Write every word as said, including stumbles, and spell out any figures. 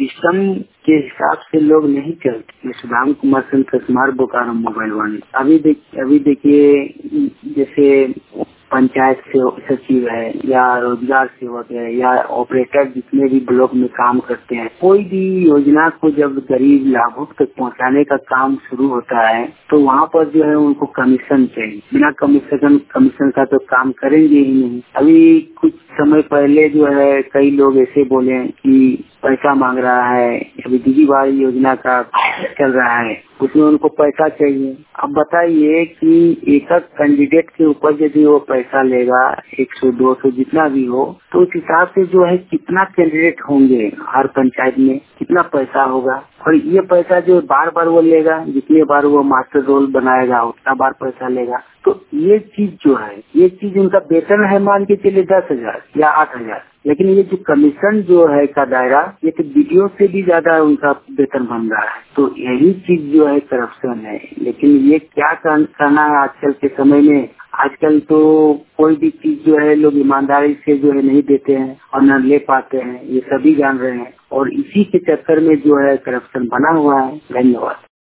System के हिसाब से लोग नहीं चलते। मैं Sudam Kumar Singh smart Bokaro mobile one. अभी देख अभी देखिए जैसे पंचायत से सचिव है या रोजगार सेवक है या ऑपरेटर जितने भी ब्लॉक में काम करते हैं, कोई भी योजना को जब गरीब लाभुक तक पहुंचाने का काम शुरू होता है तो वहाँ पर जो है उनको कमीशन चाहिए। बिना कमीशन कमीशन का तो काम करेंगे ही नहीं। अभी कुछ समय पहले जो है कई लोग ऐसे बोले कि पैसा मांग रहा है, अभी दीदी बाई योजना का चल रहा है, उसमें उनको पैसा चाहिए। अब बताइए कि एक एक कैंडिडेट के ऊपर यदि वो पैसा लेगा एक सौ दो सौ जितना भी हो, तो उस हिसाब से जो है कितना कैंडिडेट होंगे हर पंचायत में, कितना पैसा होगा। और ये पैसा जो बार बार वो लेगा, जितने बार वो मास्टर रोल बनाएगा उतना बार पैसा लेगा। तो ये चीज जो है, ये चीज उनका वेतन है मान के चले दस हजार या आठ हजार, लेकिन ये जो कमीशन जो है का दायरा, ये तो वीडियो से भी ज्यादा उनका वेतन बन रहा है। तो यही चीज जो है करप्शन है। लेकिन ये क्या करना है आजकल के समय में, आजकल तो कोई भी चीज जो है लोग ईमानदारी से जो है नहीं देते हैं और न ले पाते हैं, ये सभी जान रहे हैं। और इसी के चक्कर में जो है करप्शन बना हुआ है। धन्यवाद।